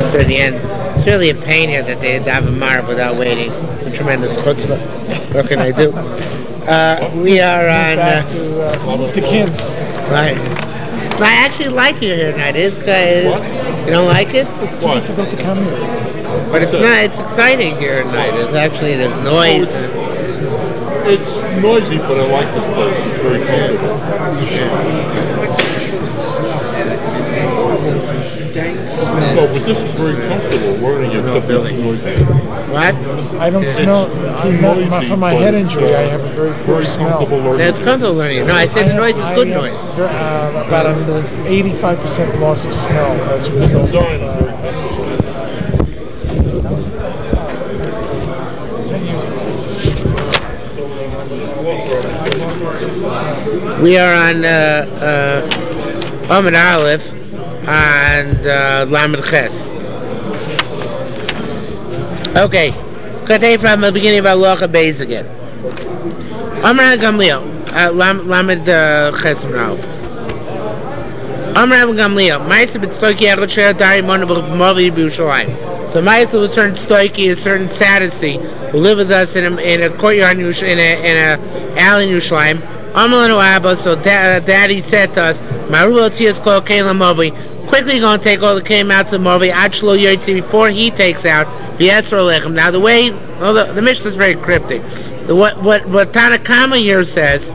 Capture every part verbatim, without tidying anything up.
almost near the end. It's really a pain here that they have a marv without waiting. It's a tremendous chutzpah. What can I do? Uh, we are on... Back Uh, to, uh, to kids. right. But I actually like it here tonight. It's guys. You don't like it? It's too difficult to come here. But it's not. It's exciting here tonight. It's actually there's noise. And, It's noisy, but I like this place. It's very comfortable. No, but this is very comfortable. We're going to get No, Billy. noisy. what? I don't It's smell. I'm not, noisy, from my but head it's, injury, uh, I have a very poor Very smell. comfortable learning. That's comfortable learning. No, I said the noise is I good have, noise. Uh, about an eighty-five percent loss of smell as a result. Design is of, very uh, We are on uh, uh, Amud Aleph and uh, Lamed Ches. Okay, Katay from the beginning of Halacha Beis again. Amar Gamliel, uh, Lamed Ches Amud Aleph. Amar Gamliel, Ma'aseh b'tztoiki echad she'el dari mona b'movi b'Yushalayim. So Ma'aseh was a certain stoiki, a certain sadducee, who lived with us in a, in a courtyard in a, in a, in a alley in Yerushalayim. Amalanu Abba, so da, Daddy said to us, Maru Otias Kol Kelim Movi, quickly going to take all the came out to Movi, Achlo Yotzi, before he takes out V'Yesro Lechem. Now the way, well, the, the Mishnah is very cryptic. The, what what what Tanakama here says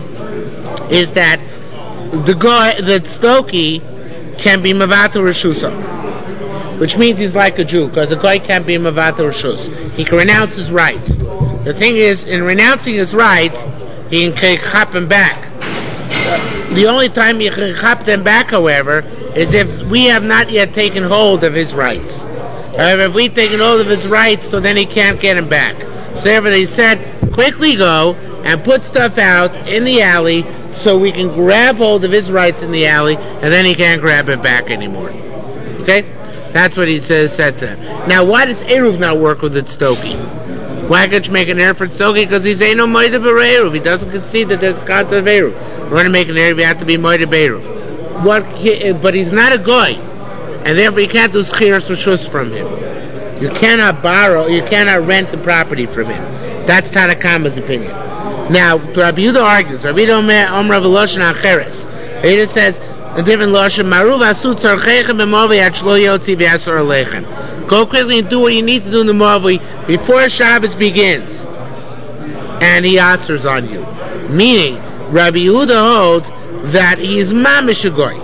is that the guy, the Stoki, can be Mavata Rishusa, which means he's like a Jew, because a guy can't be Mavata Rishus. He can renounce his rights. The thing is, in renouncing his rights, he can chop him back. The only time you can chop them back, however, is if we have not yet taken hold of his rights. However, if we've taken hold of his rights, so then he can't get him back. So therefore they said, quickly go and put stuff out in the alley so we can grab hold of his rights in the alley, and then he can't grab it back anymore. Okay? That's what he says, said to them. Now, why does Eruv not work with the Stoki? Why can't you make an error for Stoki? Because he's ain't no Moida B'Eruv. He doesn't concede that there's a concept of Eruv. We're going to make an error, we have to be Moida B'Eruv. What? He, but he's not a goy, and therefore you can't do Schiras Rishus from him. You cannot borrow, you cannot rent the property from him. That's Tanakama's opinion. Now, Rabbi Yehuda argues. Rabbi Yehuda Omer V'Loshen Acheres. Rabbi Yehuda says a different Loshen. Maru V'Asu Tzarchechem B'Movi Achlo Yotzi V'Yasor Alechem. Go quickly and do what you need to do in the Movi before Shabbos begins, and he answers on you. Meaning, Rabbi Yehuda holds that he is mamish a goy.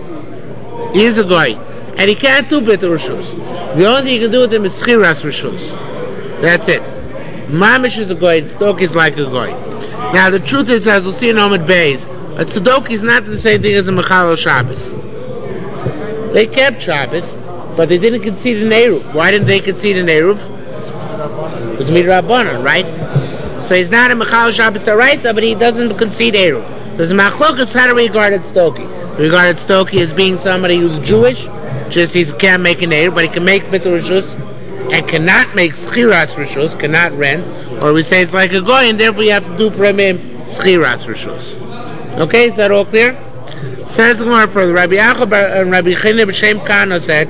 He is a goy, and he can't do bit rishus. The only thing you can do with him is schiras rishus. That's it. Mamish is a goy, and Tzedok is like a goy. Now the truth is, as we'll see in Amud Beis, a Tzedok is not the same thing as a Mechal Shabbos. They kept Shabbos, but they didn't concede an Eruv. Why didn't they concede an Eruv? It was Midrabanan, right? So he's not a Mechal Shabbos D'Oraisa, but he doesn't concede Eruv. So there's a Machlokas, how do we regard Stoki? We regard Stoki as being somebody who's Jewish, just he can't make an Eruv, but he can make Bitul Rishus, and cannot make Schiras Rishus, cannot rent, or we say it's like a Goy, and therefore you have to do from him Schiras Rishus. Okay, is that all clear? Says more further, Rabbi Yaakov and Rabbi Chine B'Shem Kana said,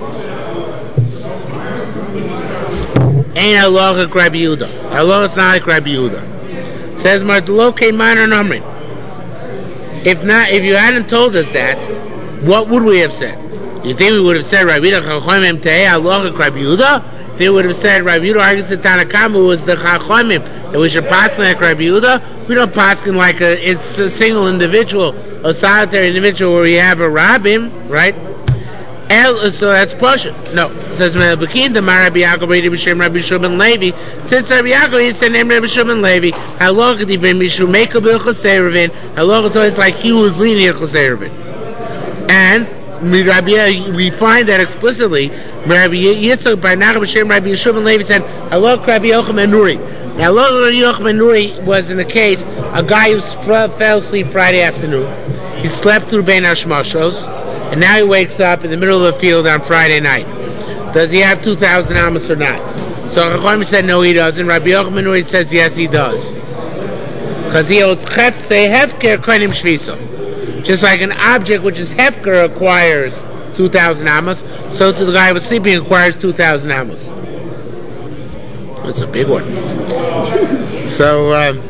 Ain't halacha like Rabbi Yehuda. Halacha is not like Rabbi Yehuda. Says Martelo Keiman and Amrin. If not, if you hadn't told us that, what would we have said? You think we would have said Rabbi Yehuda Chachomim Tehei halacha like Rabbi Yehuda? You think we would have said Rabbi Yehuda argues that Tanakama was the Chachomim that we should pass like Rabbi Yehuda? We don't pass like a it's a single individual, a solitary individual where you have a rabbim, right? El, so that's Pasha. No. It says, Rabbi Yaakov, Rabbi Shem, Rabbi Shimon Levi. Since Rabbi Yaakov, he said, name Rabbi Shimon Levi. How long could he bring Mishu? Make a bill Chasei How long is always like he was leaning at Chasei And Rabbi, we find that explicitly. Rabbi Yitzchak, by Rabbi Shem, Rabbi Shimon Levi said, Hello, Rabbi Yochanan Nuri. Now, Hello, Rabbi Yochanan Nuri was in the case, a guy who fell asleep Friday afternoon. He slept through Bein Hashmashos. And now he wakes up in the middle of the field on Friday night. Does he have two thousand amos or not? So Chacham said no, he doesn't. Rabbi Yochanan Nuri says yes, he does. Because he holds hefker koinim shvisa. Just like an object which is hefker acquires two thousand amos. So to the guy who was sleeping requires two thousand amos. That's a big one. So, um,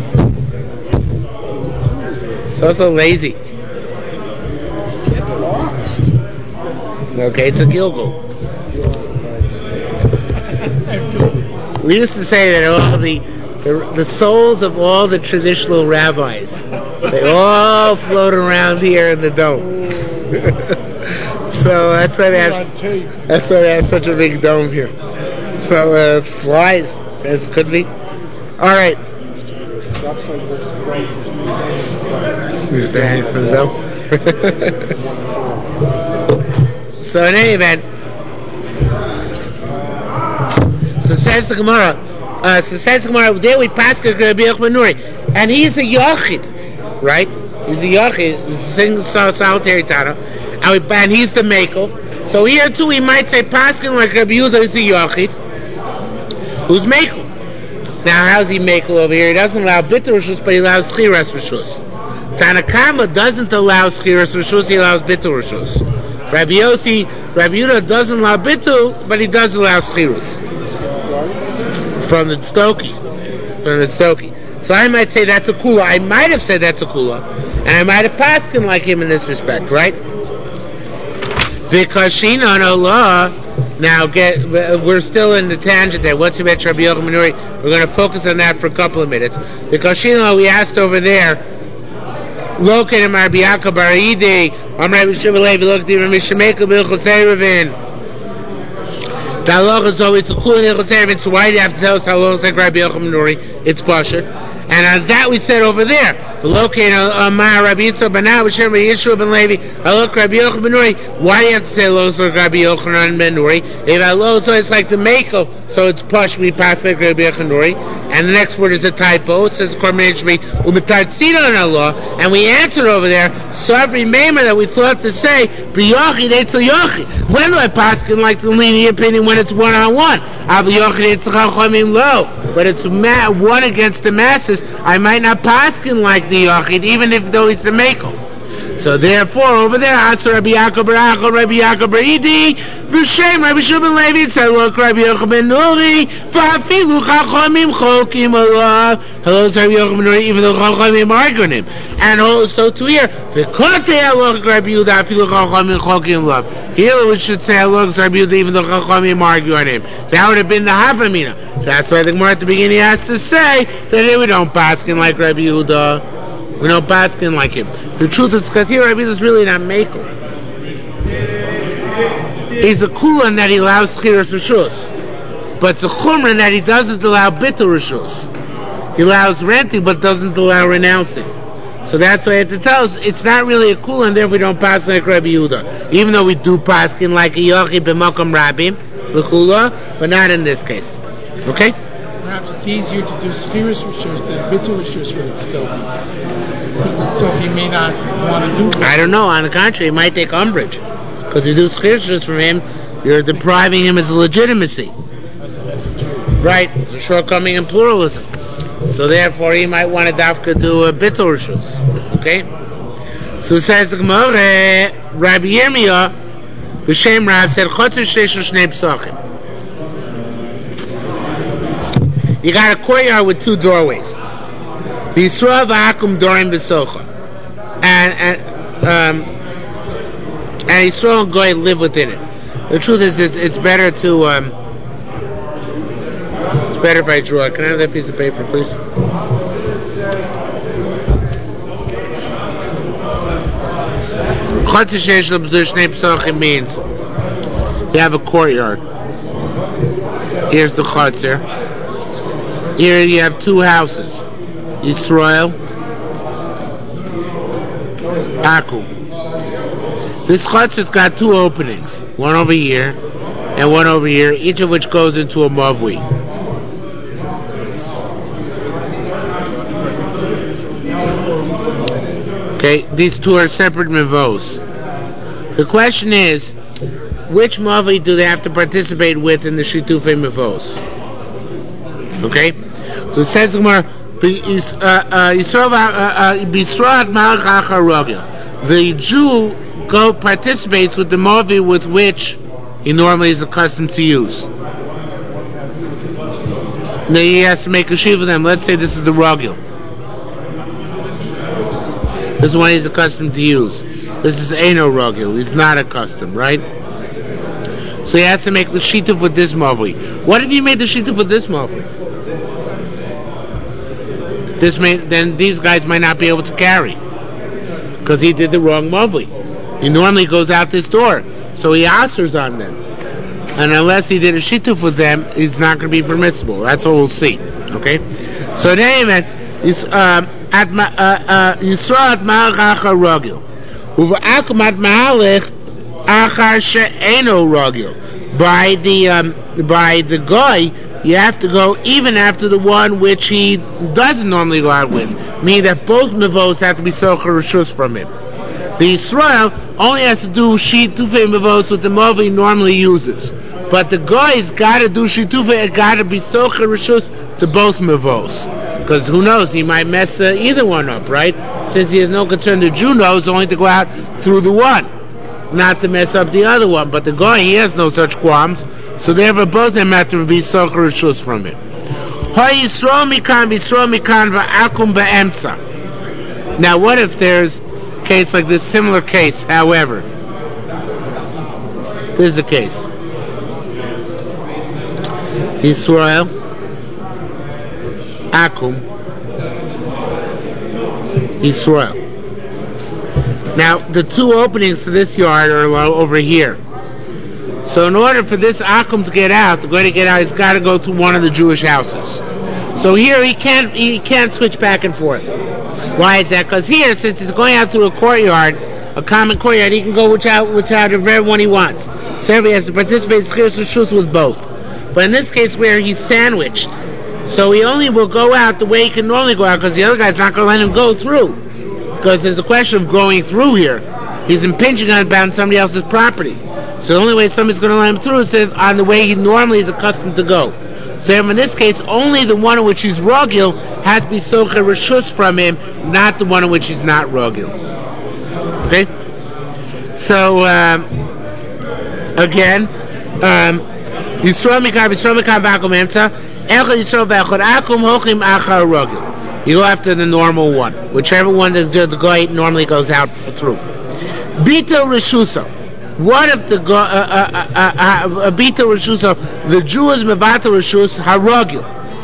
it's also lazy. Okay, it's a Gilgul. We used to say that all the, the the souls of all the traditional rabbis, they all float around here in the dome. So that's why they have that's why they have such a big dome here. So uh, it flies as could be. All right. Is that for the dome? So in any event. So says the Gemara, uh, so says the Gemara, there we pass Rabbi Yochanan ben Nuri, and he's a Yachid, right? He's a Yachid, he's a single solitary Tana, and, we, and he's the Mekel. So here too we might say Paskin like Rabbi Yehuda is a Yachid, who's Mekel. Now how's he Mekel over here? He doesn't allow Bitter Rishus, but he allows Schiras Rishus. Tanakama doesn't allow Schiras Rishus, he allows Bitter Rishus. Rabbi Yossi, Rabbi Yehuda doesn't allow Bitter, but he does allow Schiras. From the Tztoki. From the Tztoki. So I might say that's a kula. I might have said that's a kula. And I might have paskin like him in this respect, right? Vikashina on Allah. Now get we're still in the tangent there. What's about Rabbi Yochanan ben Nuri? We're going to focus on that for a couple of minutes. Vikashina we asked over there. Loken Rabbi Yaakov bar Idei. Am Rabbi Shimon Levi looked at Rabbi Shemeka b'Ilchosei Ravin. The halacha is always a cool in Ilchosei, so why do you have to tell us how long it's like Rabbi Yochanan ben Nuri? It's Pasha. And on that we said over there, V'lokein Amar Rabbi Yitzchak ben Now B'Shem Rabbi Yeshua ben Levi, Halok Rabbi Yochanan ben Nuri. Why do you have to say Halok like Rabbi Yochanan ben Nuri? If Halok so it's like the Mekel, so it's Pash, we pass like Rabbi Yochanan ben Nuri. And the next word is a typo. It says combination be Umetartzina on Allah, and we answered over there, Savri Meimer that we thought to say, B'Yochid Eitzel Yochid. When do I pass like the lenient opinion when it's one on one? But it's ma- one against the masses. I might not paskin like the Yachid, even if though it's the Mekel. So therefore, over there, Asar Rabbi Yaakov bar Achal, Rabbi Yaakov bar Idi, V'Shem Rabbi Shimon ben Levi, it said, look, Rabbi Yochanan ben Nuri, V'Hafilu Chachamim Chokim Allah. Hello, Rabbi Yochanan ben Nuri, even though Chachamim argue on him. And also to here, V'Kotei Allah, Rabbi Yehuda, Hafilu Chachamim Chokim Allah. Here we should say, Allah, Rabbi Yehuda, even though Chachamim argue on him. That would have been the Havamina. So that's why the Gemara at the beginning has to say that here we don't paskin like Rabbi Yehuda. We don't paskin like him. The truth is, because here Rabbi Yehuda is really not Mekel. He's a kulan that he allows Schiras Rishus. But it's a chumran that he doesn't allow Bitter Rishus. He allows renting, but doesn't allow renouncing. So that's why I have to tell us, it's not really a kulan, therefore we don't paskin like Rabbi Yehuda. Even though we do paskin like a Yochid b'Makom Rabim, the kula, but not in this case. Okay? Perhaps it's easier to do Schiras Rishus than Bitter Rishus when it's still. So he may not want to do that. I don't know. On the contrary, he might take umbrage. Because if you do Schiras Rishus from him, you're depriving him of his legitimacy. That's a, that's a Jew. Right. It's a shortcoming in pluralism. So therefore, he might want to dafka do a Bitter Rishus. Okay? So it says the Gemara, Rabbi Yirmiyah, B'Shem Rav said, Chotzer Sheshu Shnei Psachim. You got a courtyard with two doorways. B'Yisrael v'akum dorim b'socha, and and um, and Yisrael and Goy live within it. The truth is, it's it's better to um, it's better if I draw it. Can I have that piece of paper, please? Chotzer sheish l'b'shnei psachim means you have a courtyard. Here's the chotzer. Here you have two houses, Yisrael, Akum. This chutz has got two openings, one over here and one over here, each of which goes into a mavui. Okay, these two are separate mavos. The question is, which mavui do they have to participate with in the shitufei mavos? Okay? So it says Gemara, the Jew go participates with the Movi with which he normally is accustomed to use. Now he has to make a shiva for them. Let's say this is the Rogil. This is one he's accustomed to use. This is Eino Rogil. He's not accustomed, right? So he has to make the shituf with this Movi. What if he made the shituf with this Movi? This may, then these guys might not be able to carry because he did the wrong Movi. He normally goes out this door, so he answers on them. And unless he did a shituf with them, it's not going to be permissible. That's what we'll see. Okay? So anyway, at Yisrael at Ma'al Achar Rogil. Uva'akum at Ma'alech Achar She'eno Rogil. By the um, by the guy, you have to go even after the one which he doesn't normally go out with. Meaning that both mevos have to be socher reshus from him. The Yisrael only has to do shitufei mevos with the mov he normally uses. But the guy's got to do shitufei, it got to be socher reshus to both mevos. Because who knows, he might mess uh, either one up, right? Since he has no concern, the Jew knows only to go out through the one, not to mess up the other one. But the guy, he has no such qualms, so therefore both of them have to be socher reshus from him. Now what if there's a case like this, similar case, however, this is the case. Yisrael Akum Yisrael. Now the two openings to this yard are over here. So in order for this Akum to get out, the guy to get out, he's got to go through one of the Jewish houses. So here he can't he can't switch back and forth. Why is that? Because here, since he's going out through a courtyard, a common courtyard, he can go which out which out of everyone he wants. So everybody has to participate in Schiras Reshus with both. But in this case where he's sandwiched, so he only will go out the way he can normally go out because the other guy's not going to let him go through. Because there's a question of going through here. He's impinging on about somebody else's property. So the only way somebody's going to let him through is on the way he normally is accustomed to go. So in this case, only the one in which he's rogil has to be socher reshus from him, not the one in which he's not rogil. Okay? So, um, again, um, Yisrael mikar, Yisrael mikar v'akum emtza, echad Yisrael v'echad akum hochim achar rogil. You go after the normal one, whichever one the, the guy normally goes out through. Bito reshusa. What if the uh, uh, uh, uh, Bito reshusa, the Jew is mevato reshus harogil,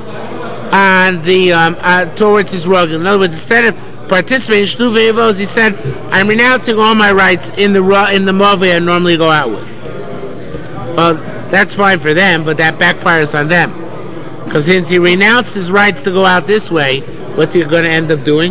and the um, uh, towards his rogil. In other words, instead of participating in shtu ve'evos, he said, "I'm renouncing all my rights in the in the movie I normally go out with." Well, that's fine for them, but that backfires on them. Because since he renounced his rights to go out this way, what's he going to end up doing?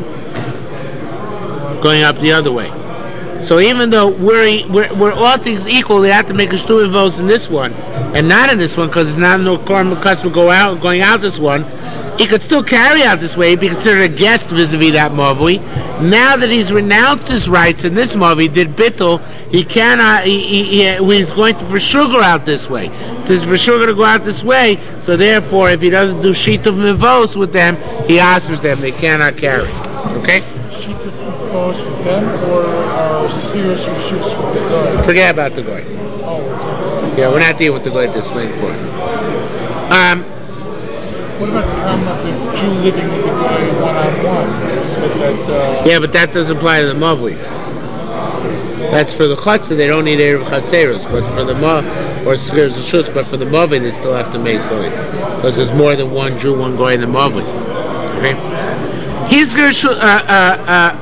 Going up the other way. So even though we're, we're, we're all things equal, they have to make a shtu vos in this one, and not in this one, because it's not no karma custom go out, going out this one. He could still carry out this way, be considered a guest vis-a-vis that movie. Now that he's renounced his rights in this movie, did bittul, he cannot, he, he, he, he's going to for sure go out this way. So he's for sure going to go out this way, so therefore, if he doesn't do shituf mivos with them, he answers them, they cannot carry. Okay? Shituf mivos with them, or uh, Schiras Reshus with the guy? Forget about the guy. Oh, yeah, we're not dealing with the guy at this point. Um, What about the problem of the Jew living with the guy one-on-one? Said that, uh, yeah, but that doesn't apply to the Mavli. That's for the Chatzah, they don't need Erev Chatzeros, but for the Ma, or Schiras Reshus, but for the Mavli, they still have to make something. Because there's more than one Jew, one guy in the Mavli. Okay? He's Schiras uh, uh, uh,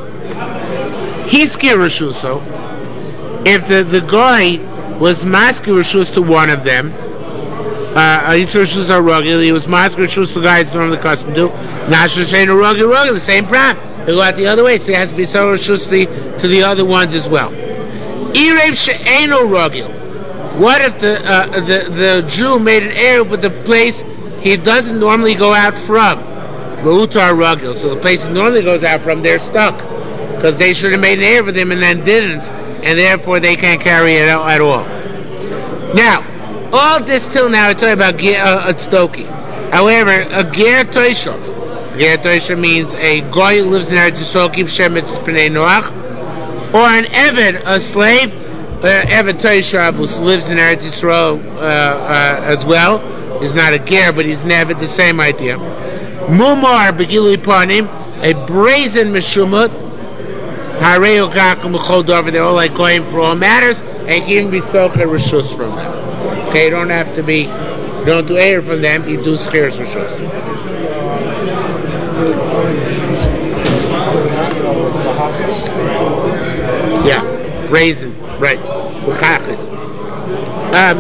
He's Schiras Reshus, so if the, the guy was Maskir Reshus to one of them, Uh, He was masked Reshus the guy it's normally accustomed to. Nashra Shein or Rogil Rogil, the same problem. They go out the other way, so it has to be so Reshus to the other ones as well. Erev Shein or Rogil. What if the, uh, the the Jew made an Erev with the place he doesn't normally go out from? L'utar Rogil. So the place he normally goes out from, they're stuck. Because they should have made an Erev with him and then didn't, and therefore they can't carry it out at all. Now, all this till now, we're talking about ger, uh, tzdoki. However, a ger toishov. Ger toishov means a goy who lives in Eretz Yisrael, keeps Shem Mitzvah Pnei Noach, or an Eved, a slave, uh, Eved Toishav, who lives in Eretz Yisrael uh, uh, as well. He's not a ger, but he's an Eved, the same idea. Mumar Begili Panim, a brazen Meshumut, Hareu Gakum Chodover, they're all like going for all matters, and you can be Socher Rishus from them. Okay, you don't have to be, you don't do air from them, you do Schiras Rishus. Yeah, brazen, right. Um,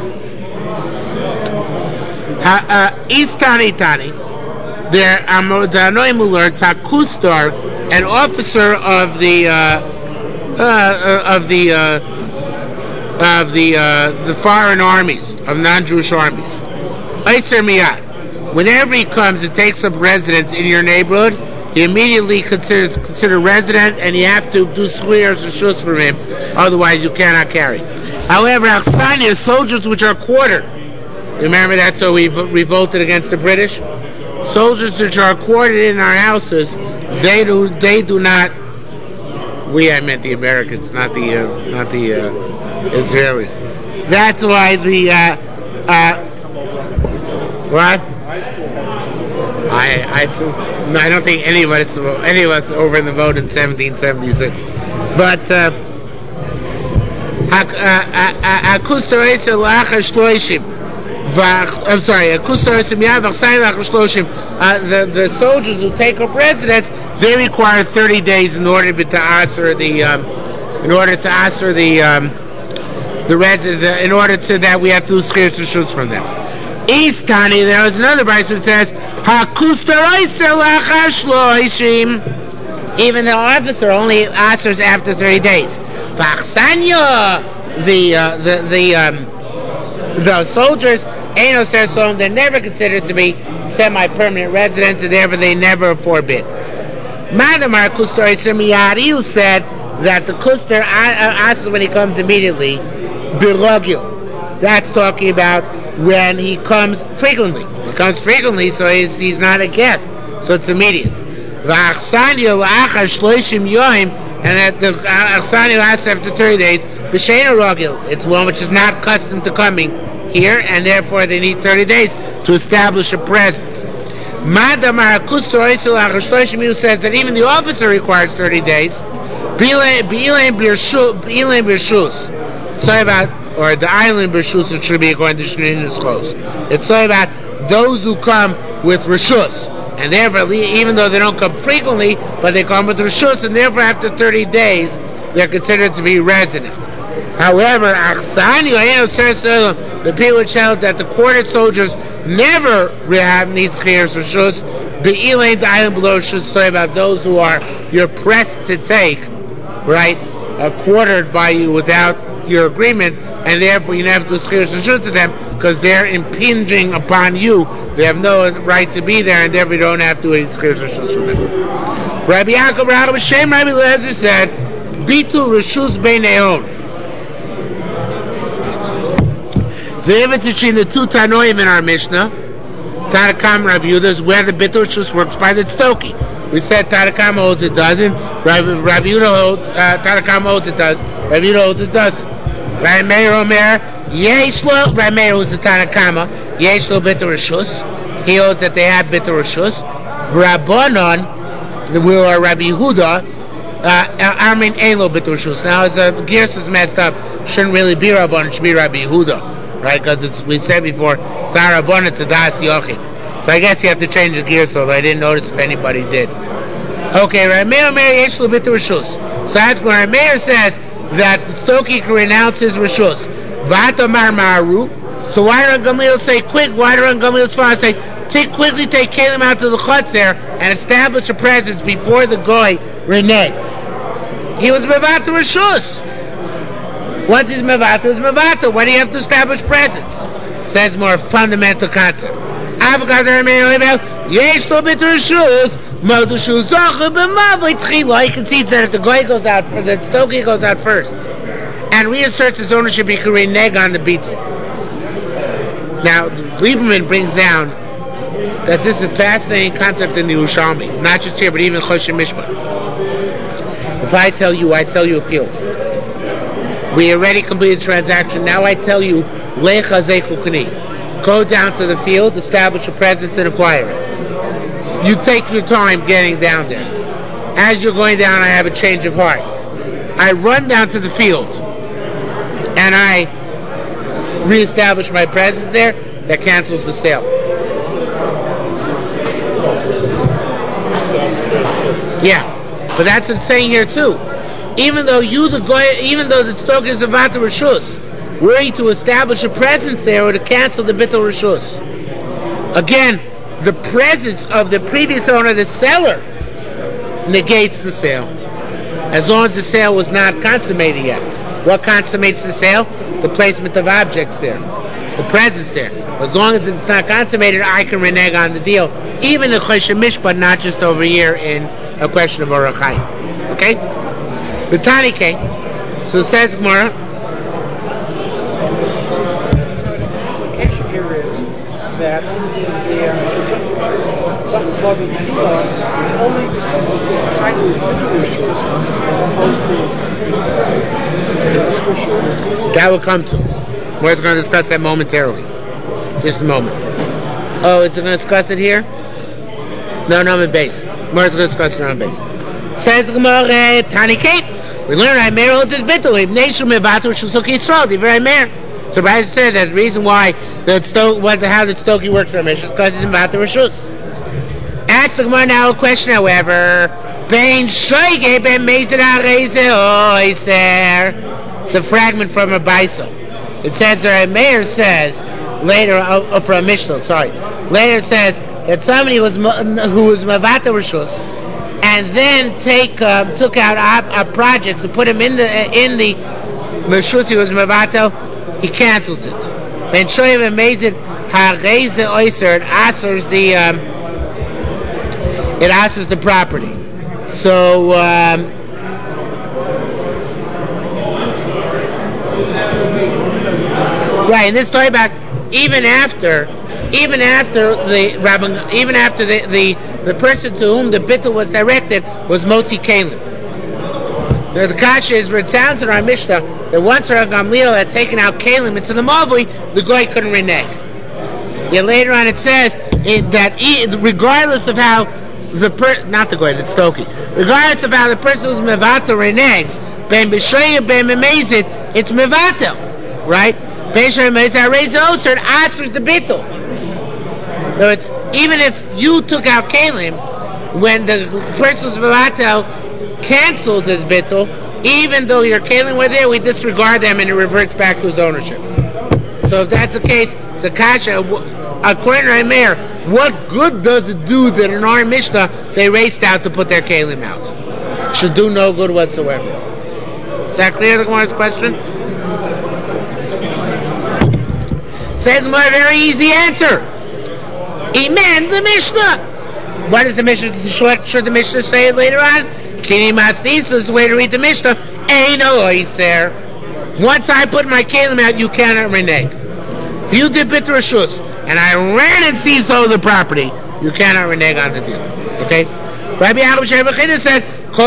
Istani Tani, there the Anoim Muller Takustar, an officer of the uh, uh, of the uh, of the uh, the foreign armies, of non-Jewish armies. Eiser Miyad, whenever he comes and takes up residence in your neighborhood, he immediately considers considered resident, and you have to do squares or shus for him, otherwise you cannot carry. However, Aksania, soldiers which are quartered, remember that's how we revolted against the British? Soldiers which are quartered in our houses, they do they do not. We, I meant the Americans, not the uh, not the uh, Israelis. That's why the uh, uh, what? I I I don't think any of us any of us over in the vote in seventeen seventy-six, but. Uh, I'm sorry, uh, the, the soldiers who take up residence, they require thirty days in order to answer the um, in order to answer the um, the resident in order to that we have to do schiras rishus from them. East Tani, there was another verse that says even the officer only answers after thirty days. Vachsanya, the uh, the the um, the soldiers, Eno says so, they're never considered to be semi-permanent residents, and therefore they never forbid. Madamar Kustar Miyari, who said that the Kustar answers when he comes immediately, Birogil. That's talking about when he comes frequently. He comes frequently, so he's he's not a guest, so it's immediate. Vachsanya la'achar shloishim yoim, and that the Aksani lasts after thirty days. B'sheina rogil, it's one which is not accustomed to coming here, and therefore they need thirty days to establish a presence. Madamar Kustar Oisel says that even the officer requires thirty days. B'ilein Birshus. Sorry about, or the island Birshus, it should be according to Shneim's close. It's sorry about those who come with Rishus. And therefore, even though they don't come frequently, but they come with rishus, and therefore after thirty days, they're considered to be resident. However, the people which held that the quartered soldiers never have need schiras rishus, the elaine the island below should say about those who are you're pressed to take, right, uh, quartered by you without your agreement, and therefore you have to do schiras rishus to them because they're impinging upon you. They have no right to be there, and therefore you don't have to do schiras rishus from them. Rabbi Yaakov Rabbi Shem Rabbi Lezer said, "Bitul rishus beineon." The difference between the two Tanoim in our Mishnah, Tanakam Rabbi Yehuda, is where the bitul rishus works by the tztoki. We said Tanakam holds it doesn't. Rabbi, Rabbi Yehuda holds uh, Tanakam holds it does. Rabbi Yehuda holds it doesn't. Rabbi Meir Omer Yeshlo. Rabbi Meir was the Tanakama. Yeshlo bitul rishus. He holds that they have bitul rishus. Rabbanon, we are Rabbi Yehuda. Armin Elo bitul rishus. Now, as the Gears is messed up, shouldn't really be Rabbanon. It should be Rabbi Yehuda, right? Because it's we said before, it's not Rabbanon, it's a Das Yochid. So I guess you have to change the gears, although I didn't notice if anybody did. Okay, Rabbi Meir Omer Yeshlo bitul rishus. So that's when Rabbi Meir says that the Stoki can renounce his rishus. V'atamar maru. So why don't Gamliel say quick? Why don't Gamliel's father say take quickly take Kalim out to the Chutzer and establish a presence before the Goy reneges? He was mevato rishus. Once he's mevato, he's mevato. Why do you have to establish presence? Says more fundamental concept. Avgadar me'oivel yeshlo bitul rishus. He concedes that if the Goy goes out, for the Stoki goes out first, and reasserts his ownership, he can renege on the Bitul. Now, Lieberman brings down that this is a fascinating concept in the Yerushalmi, not just here, but even Choshen Mishpat. If I tell you, I sell you a field. We already completed the transaction. Now I tell you, Lecha Zeku Kni. Go down to the field, establish a presence, and acquire it. You take your time getting down there. As you're going down, I have a change of heart. I run down to the field, and I reestablish my presence there. That cancels the sale. Yeah, but that's what's saying here too. Even though you the goy, even though the stoker is about the rishus, were you to establish a presence there or to cancel the bittul rishus? Again, the presence of the previous owner, the seller, negates the sale. As long as the sale was not consummated yet. What consummates the sale? The placement of objects there. The presence there. As long as it's not consummated, I can renege on the deal. Even the Choshen Mishpat, not just over here in a question of Orach Chaim. Okay? The Tanike. So says Gemara. The issue here is that the Zach Bobby Tefillah is only because it's tied to the issues as opposed to issues. That will come to. We're going to discuss that momentarily. Just a moment. Oh, is it going to discuss it here? No, no, I'm in base. We're going to discuss it on base. Says Gemara, Tani Kate. We learn I Meir holds his bittul. Nation mevatu shusuk Yisrael. The very Meir. So Rashi says that the reason why the sto- what how the stokie works on Meir is because he's about the rishus. Ask the Gemara now a question, however. Bein shoyge ben mezid ha'reize oiser. It's a fragment from a Baisa. It says that Meir says later uh, from a Mishnah. Sorry. Later it says that somebody was who was mavata rishus and then take um, took out uh, projects and put him in the uh, in the rishus he was mavato. He cancels it. Ben shoyge ben mezid ha'reize oiser. It answers the um, it answers the property. So. Um, Right, and this story about even after, even after the Rabban, even after the, the, the person to whom the bittul was directed was Motzi Kalim. Now the kasha is where it sounds in our Mishnah that once Rav Gamliel had taken out Kalim into the Mavli, the goy couldn't renege. Yet later on it says it, that he, regardless of how the per, not the goy, that's Stoki, regardless of how the person who's mevato reneges, ben b'shoyim ben memezid, it's mevato, right? Answers the bittul. So it's even if you took out kalim, when the person's mevatel cancels his bittul, even though your kalim were there, we disregard them and it reverts back to his ownership. So if that's the case, it's a kasha. According to Rameir, what good does it do that in our Mishnah they raced out to put their kalim out? Should do no good whatsoever. Is that clear? The Gemara's question. Says my very easy answer. Amen. The Mishnah. What does the Mishnah? Should the Mishnah say it later on? Kini Masnis is the way to read the Mishnah. Ain't no oiser. Once I put my kalim out, you cannot renege. If you did bit rishus and I ran and seized all the property, you cannot renege on the deal. Okay? Rabbi Yaakov Shevachina said,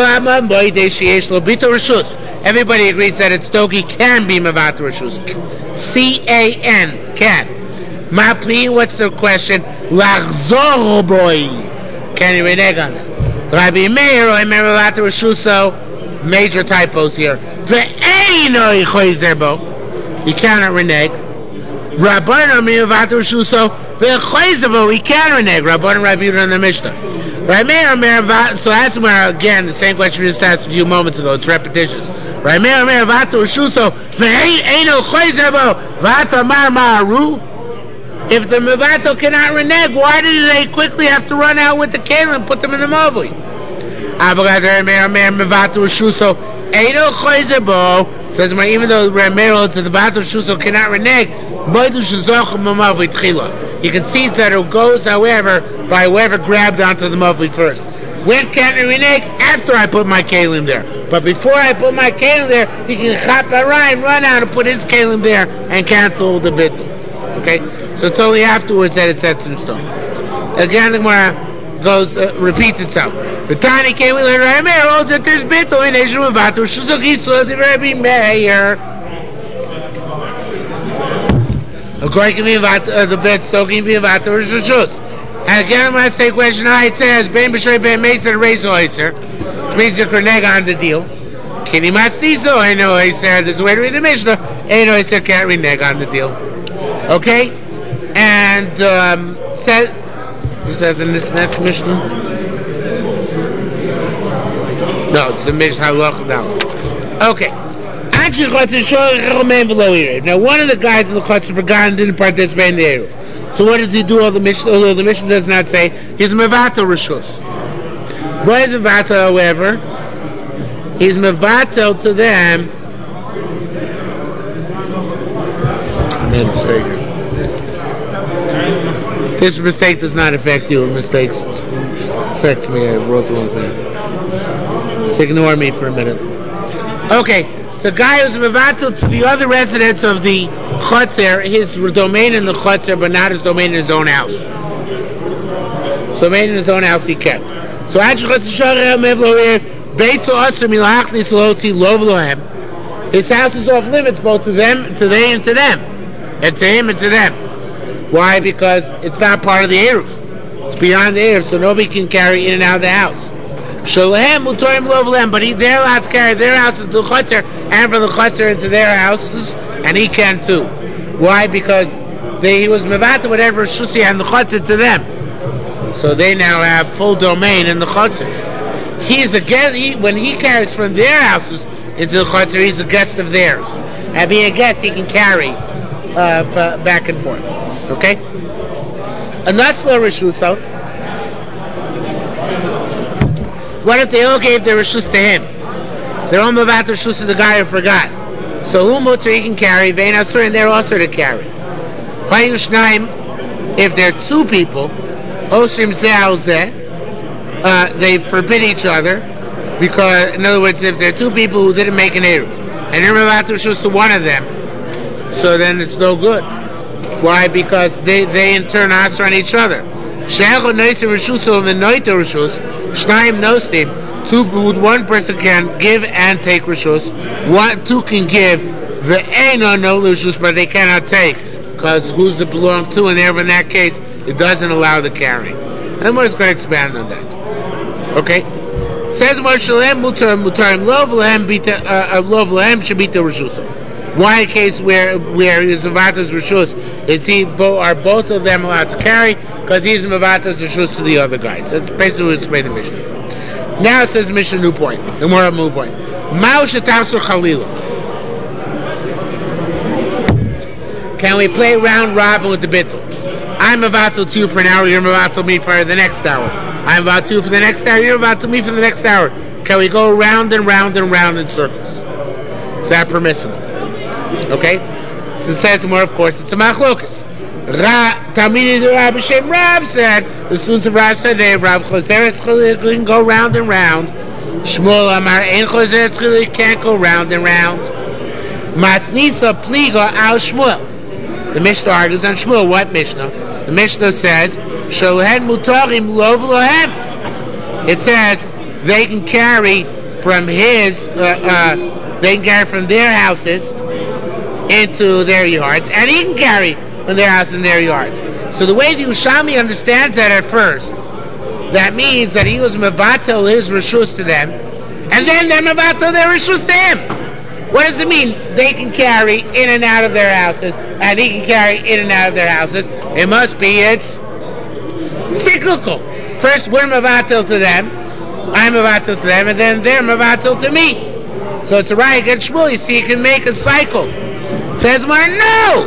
everybody agrees that it's stoki can be mavat rishus. C A N, can. Mapli, what's the question? Lachzor boy. Can you renege on it? Rabbi Meir, I remember mavat rishuso. Major typos here. Ve'eino yichoizer bo. You cannot renege. Rabbanon mavat rishuso. Ve'choizer bo. We can renege. Rabbanon Rabbi Yehuda in the Mishnah. Right, Meir, Meir, so that's where, again, the same question we just asked a few moments ago. It's repetitious. Right, Meir, Meir, Vato, Shuso, Ve'eino Choizebo, Vato, Mar, Maru. If the Mevato cannot renege, why did they quickly have to run out with the Kalim and put them in the Mavli? Abagazer, Meir, Meir, Mevato, Shuso, Eino Choizebo, says, even though Meir holds that the Vato, Shuso cannot renege, you can see that it goes, however, by whoever grabbed onto the Mavli first. When can I renege? After I put my kalim there. But before I put my kalim there, he can chop a rhyme, run out and put his kalim there and cancel the bittul. Okay? So it's only afterwards that it sets in stone. Again, the Gemara goes, uh, repeats itself. The tiny came with Rameir holds that there's bittul in Eshim Avatu, Shuzuki, so the Rabbi Meir. A goy can be mevatel, uh, the bet still can be mevatel rishus. And again, I'm going to say question. I it says ben b'shoy ben meitzer reis oiser, which means you can neg on the deal. Kini matzniso, I know I said. There's a way to read the Mishnah. I know I said can't renege on the deal. Okay, and um, said he says in this next Mishnah. No, it's the Mishnah Halach down. Okay. Actually, now one of the guys in the Chutz forgot and didn't participate in the Eruv. So what does he do? All the Mishnah, although the Mishnah does not say he's mevatel rishus. What is mevatel, however? He's mevatel to them. I made a mistake. This mistake does not affect you. Mistakes affects me. I wrote the wrong thing. Just ignore me for a minute. Okay, so guy who's mevatel to the other residents of the chotzer, his domain in the chotzer, but not his domain in his own house. So domain in his own house he kept. So his house is off limits both to them, to they, and to them, and to him and to them. Why? Because it's not part of the Eruv. It's beyond the Eruv, so nobody can carry in and out of the house. But he, they're allowed to carry their house into the chotzer, and from the chotzer into their houses, and he can too. Why? Because they, he was mevatel whatever shusi and the chotzer to them. So they now have full domain in the chotzer. He's a guest, he, when he carries from their houses into the chotzer, he's a guest of theirs. And being a guest, he can carry uh, back and forth. Okay? A nasla rishuso. What if they all gave their rishus to him? They're all mevatel rishus to the guy who forgot. So who mutter he can carry, vein asur, and they're also to carry. If there are two people, osrim zeh zeh, they forbid each other, because, in other words, if there are two people who didn't make an eruv, and they're mevatel rishus to one of them, so then it's no good. Why? Because they, they in turn asur on each other. Two, one person can give and take rishus. One, two can give the no no rishus, but they cannot take, because who's to belong to, and therefore in that case it doesn't allow the carrying. And we're just going to expand on that. Okay. Says Mar Shalem Mutar Mutarim Lov Lahem Bita Lov Lahem Shabita Rishus. Why a case where where his mevatel rishus is he bo, are both of them allowed to carry, because he's mevatel rishus to the other guys. That's basically what explained the Mishnah. Now it says Mishnah new point, the more new point. Mao shetasur chalila. Can we play round robin with the bittul? I'm mevatel to you for an hour, you're mevatel me for the next hour. I'm mevatel to you for the next hour, you're mevatel me for the next hour. Can we go round and round and round in circles? Is that permissible? Okay? So it says more, of course, it's a machlokas. Talmidei de Rav Shem Rav said, the students of Rav said, they Rav Choseret Chilil can go round and round. Shmuel Amar Ein Choseret Chilil can't go round and round. Matnisa Pliga Al Shmuel. The Mishnah argues on Shmuel. What Mishnah? The Mishnah says, Sholhen Mutarim Lov Lohem. It says they can carry from his, uh, uh, they can carry from their houses into their yards, and he can carry from their house in their yards. So the way the Ushami understands that at first, that means that he was mevatel his rishus to them, and then they're mevatel their rishus to him. What does it mean? They can carry in and out of their houses, and he can carry in and out of their houses. It must be, it's cyclical. First we're mevatel to them, I'm mevatel to them, and then they're mevatel to me. So it's a right against Shmuel. You see, you can make a cycle. Says Mar, no!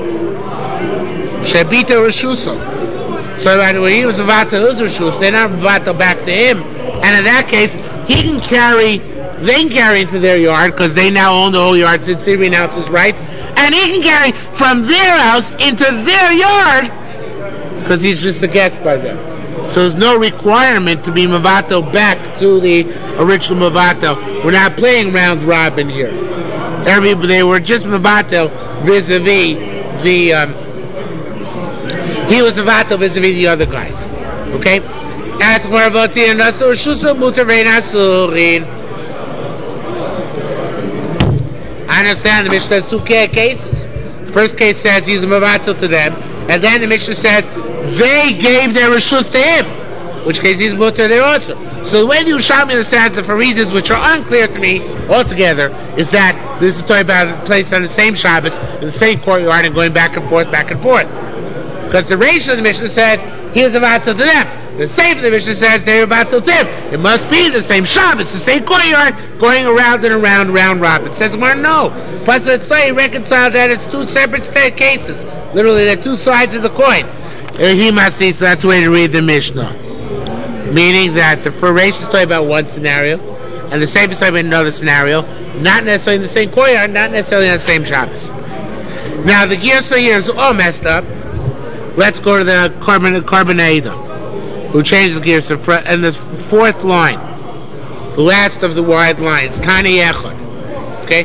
Shabita Rishuso. So when he was mevatel his rishus, they're not mevatel back to him. And in that case, he can carry, they can carry into their yard, because they now own the whole yard since he renounced his rights. And he can carry from their house into their yard, because he's just a guest by them. So there's no requirement to be mevatel back to the original mevatel. We're not playing round robin here. Every, they were just mevatel vis-a-vis the, um, he was mevatel vis-a-vis the other guys. Okay? Ask more about the Nasur Shusa Mutarein Asurin. I understand the Mishnah has two cases. First case says he's a Mavatil to them, and then the Mishnah says they gave their Rishus to him, in which case he's Mutter there also. So the way the Yerushalmi understands it, for reasons which are unclear to me altogether, is that this is talking about a place on the same Shabbos, in the same courtyard, and going back and forth, back and forth. Because the Reish of the Mishnah says he was a Mavatil to them. The Seif of the Mishnah says they were Mavatil to him. It must be the same Shabbos, the same courtyard, going around and around, round robin. It says, well, no. Plus, it's like reconciled that it's two separate cases. Literally, they're two sides of the coin. He must see, so that's the way to read the Mishnah. Meaning that the Reish is talking about one scenario, and the Seif is talking about another scenario, not necessarily in the same courtyard, not necessarily on the same Shabbos. Now, the Girsa here is all messed up. Let's go to the Carbon Carbonaida, who changed the Girsa, and the fourth line, the last of the wide lines, Tani Echad. Okay?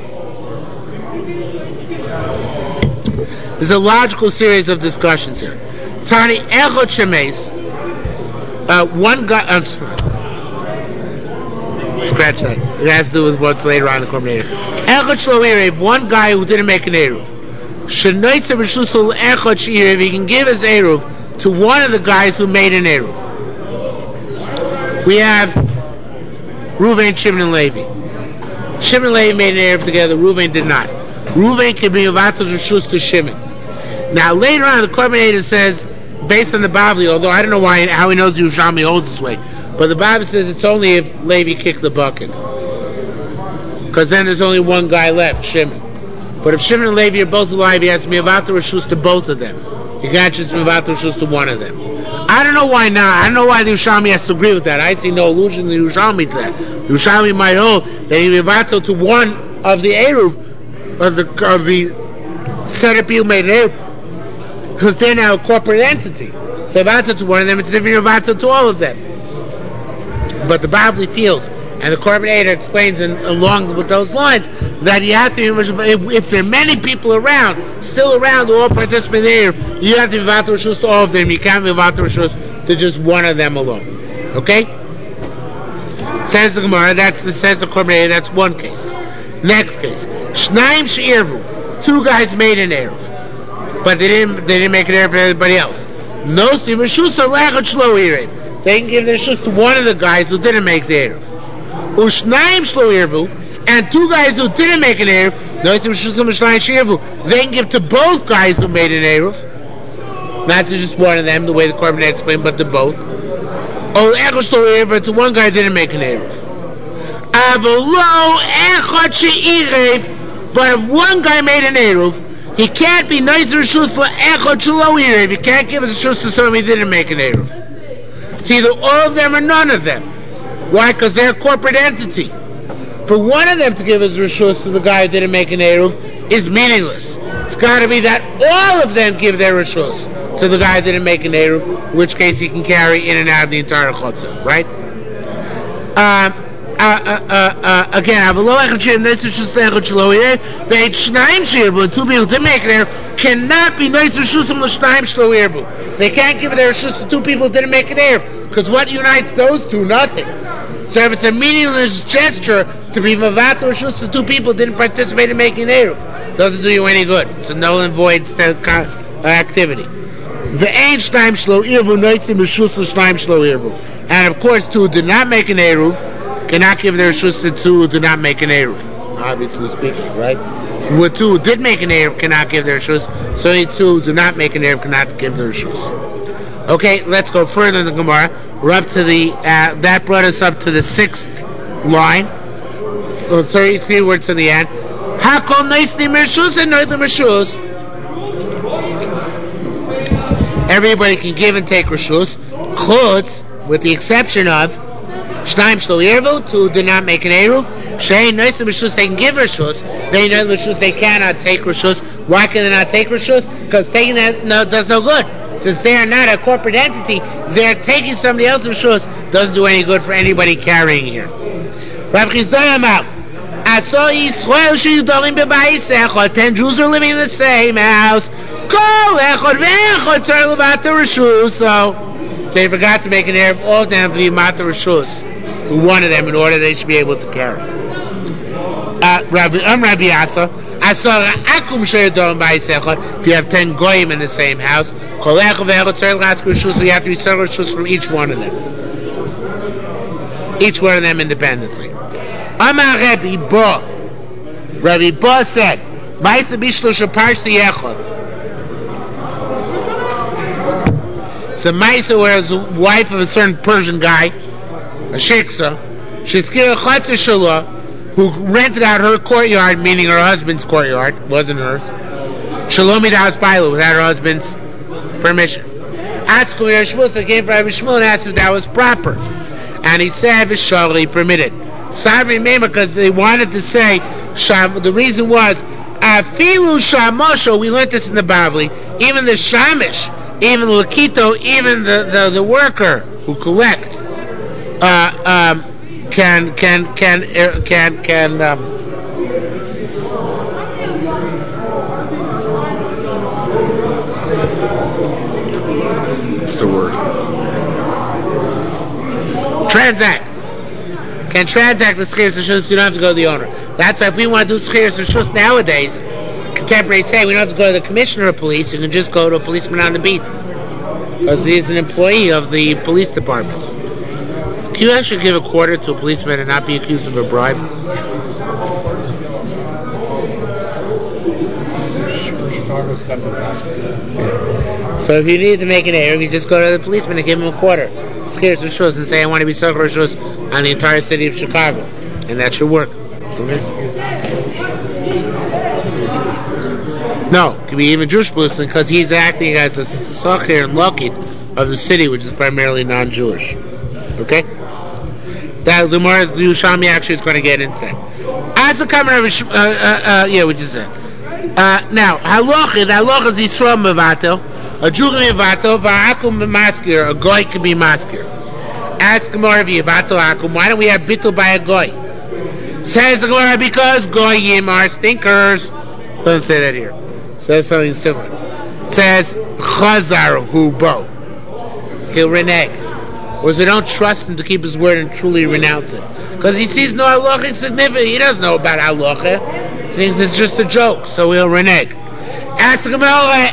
There's a logical series of discussions here. Tani Echad Shemes, uh, one guy, I'm sorry, scratch that. It has to do with what's later on in the Korban Eruv. Echad Shlo Erev, one guy who didn't make an Eruv. Shenoitze B'Shusel Echad She'erev, he can give his Eruv to one of the guys who made an Eruv. We have Reuven, Shimon, and Levi. Shimon and Levi made an Eruv together, Reuven did not. Reuven can be Mavatil Rishus to Shimon. Now later on the Korban Eruv says, based on the Bavli, although I don't know why how he knows Yerushalmi holds this way, but the Bible says it's only if Levi kicked the bucket, because then there's only one guy left, Shimon. But if Shimon and Levi are both alive, he has to be Mavatil Rishus to both of them. He can't just be Mavatil Rishus to one of them. I don't know why not. I don't know why the Yerushalmi has to agree with that. I see no allusion in the Yerushalmi to that. The Yerushalmi might hold that he be Mavatil to one of the Eruv, of the of the set of people made an Eruv, because they're now a corporate entity. So Mavatil to one of them, it's as if you're Mavatil to all of them. But the Bibli feels, and the Korban Eruv explains in, along with those lines, that you have to be, if, if there are many people around, still around, who all participate there, you have to be Mavatil Rishus to all of them. You can't be Mavatil Rishus to just one of them alone. Okay? Says the Gemara, that's the sense of Korban Eruv, that's one case. Next case. Shnaim She'irvu, two guys made an Eruv, but they didn't they didn't make an Eruv for everybody else. No, Rishus Alechad Shlo Eruv. They can give their Rishus to one of the guys who didn't make the Eruv. Ushnaim Shlo Eruv, and two guys who didn't make an Eruv, no, they can give to both guys who made an Eruv, not to just one of them, the way the Korban explained, but to both. Oh, Echad Shlo Eruv, to one guy who didn't make an Eruv. Avolo Echad She'erev, but if one guy made an Eruv, he can't be nicer Rishus Echad Shlo Erev. He can't give his Rishus to somebody who didn't make an Eruv. It's either all of them or none of them. Why? Because they're a corporate entity. For one of them to give his Rishus to the guy who didn't make an Eruv is meaningless. It's got to be that all of them give their Rishus to the guy who didn't make an Eruv, in which case he can carry in and out of the entire Chutzah, right? Um, uh, uh, uh, uh, again, two people didn't make an Eruv cannot be nice Rishusim l'shnayim shlo irvu. They can't give their Rishus to two people who didn't make an Eruv, because what unites those two? Nothing. So if it's a meaningless gesture to be Mavatil Rishus to two people who didn't participate in making Eruv, doesn't do you any good. It's a null and void activity. Ve'ein shnayim shlo irvu noisim Rishus l'shnayim shlo irvu. And of course, two who did not make an Eruv cannot give their Rishus to two who did not make an Eruv. Obviously speaking, right? With two who did make an Eruv cannot give their Rishus, so any two who do not make an Eruv cannot give their Rishus. Okay, let's go further in the Gemara. We're up to the, uh, that brought us up to the sixth line. Or thirty-three words to the end. Hakol noisni mershus and noisni mershus. Everybody can give and take Rishus. Chutz, with the exception of Shnaim shlo irvu, two did not make an Eruv. Shein noisni mershus, they can give Rishus. They know Rishus, they cannot take Rishus. Why can they not take Rishus? Because taking that no, does no good. Since they are not a corporate entity, they're taking somebody else's Rishus. Doesn't do any good for anybody carrying here. Rav Chizdai Amar, Aso Yisrael sheyudalim bebayis echad. Ten Jews are living in the same house. Kol echad ve'echad tzarich levater Rishus. So they forgot to make an Eruv. All of them have to be mater Rishus to one of them in order they should be able to carry. Uh, Rabbi um, Rabbi Asa, If you have ten goyim in the same house, we have to be separate from each one of them. Each one of them independently. Amar Rabbi Ba. Rabbi Ba said, so Maisa was the wife of a certain Persian guy, a shiksa, Shizkira Chatzah Shalah, who rented out her courtyard, meaning her husband's courtyard, wasn't hers. Shalom Midas Baila, without her husband's permission. Asked Rabbi Shmuel, so came from Rabbi Shmuel and asked if that was proper. And he said, Vishali permitted. Savri Mema, because they wanted to say, the reason was, Afilu Shamasho, we learned this in the Bavli, even the Shamish, even the Lakito, even the, the, the worker who collects, uh, um, can can can can can um, what's the word? Transact. Can transact the schiras reshus. You don't have to go to the owner. That's why if we want to do schiras reshus nowadays, contemporaries say we don't have to go to the commissioner of police. You can just go to a policeman on the beat because he's an employee of the police department. Can you actually give a quarter to a policeman and not be accused of a bribe? Chicago's got some Yeah. So if you need to make an error, you just go to the policeman and give him a quarter. Schiras reshus and say, I want to be Socher Reshus on the entire city of Chicago. And that should work. Okay? No, it can be even Jewish policeman because he's acting as a Socher and Lokit of the city, which is primarily non-Jewish. Okay? That the more the Yerushalmi actually is going to get into that. As a comment of uh, uh, uh, yeah, which is that. Uh, now, halacha, the halacha is Yisrael mevatel, a Jew can be mevatel, va'akum b'maskir, a goy can be maskir. Ask Gemara if you vatel akum, why don't we have bittul by a goy? Says the Gemara, because goyim are stinkers. Doesn't say that here. Says something similar. It says chazar hubo, he'll renege. Whereas we don't trust him to keep his word and truly renounce it. Because he sees no halachic significance. He doesn't know about halacha. He thinks it's just a joke, so he'll renege. Ask him, if